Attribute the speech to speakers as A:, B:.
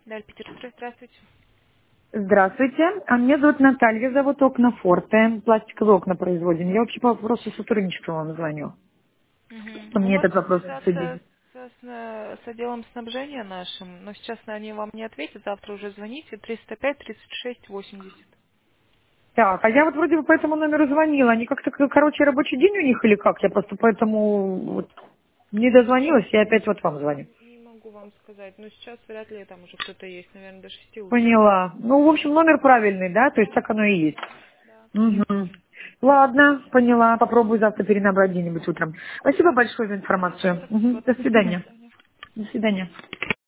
A: Даль Петербург, здравствуйте.
B: Здравствуйте. Меня зовут Наталья, зовут Окна Форте. Пластиковые окна производим. Я вообще по вопросу сотрудничества вам звоню.
A: Мгм.
B: Что
A: Вы
B: мне этот
A: можете
B: вопрос
A: связаться
B: обсудить.
A: с отделом снабжения нашим, но сейчас они вам не ответят, завтра уже звоните, 305-36-80.
B: Так, а я вот вроде бы по этому номеру звонила. Они как-то, короче, рабочий день у них или как? Я просто поэтому вот не дозвонилась, я опять вот вам звоню.
A: Не могу вам сказать, но сейчас вряд ли там уже кто-то есть, наверное, до 6 утра.
B: Поняла. Ну, в общем, номер правильный, да? То есть так оно и есть.
A: Да.
B: Угу. Ладно, поняла. Попробую завтра перенабрать где-нибудь утром. Спасибо большое за информацию.
A: Спасибо,
B: Мгм. До
A: до
B: свидания.
A: свидания.
B: До свидания.